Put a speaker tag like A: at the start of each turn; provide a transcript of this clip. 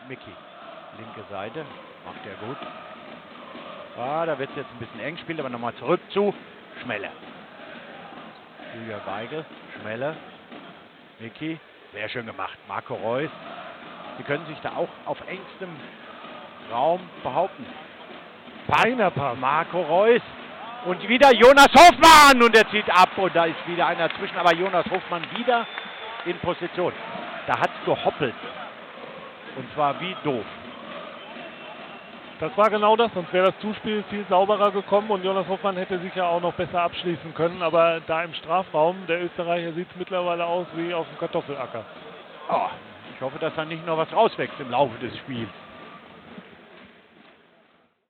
A: Mickey. Linke Seite. Macht er gut. Ah, da wird es jetzt ein bisschen eng. Spielt aber nochmal zurück zu Schmeller. Julia Weigel. Schmeller. Mickey. Sehr schön gemacht. Marco Reus. Sie können sich da auch auf engstem Raum behaupten.
B: Feiner Pass.
A: Marco Reus. Und wieder Jonas Hofmann. Und er zieht ab. Und da ist wieder einer dazwischen. Aber Jonas Hofmann wieder in Position. Da hat es gehoppelt. Und zwar wie doof.
B: Das war genau das, sonst wäre das Zuspiel viel sauberer gekommen und Jonas Hofmann hätte sicher auch noch besser abschließen können. Aber da im Strafraum, der Österreicher sieht es mittlerweile aus wie auf dem Kartoffelacker.
A: Oh, ich hoffe, dass da nicht noch was rauswächst im Laufe des Spiels.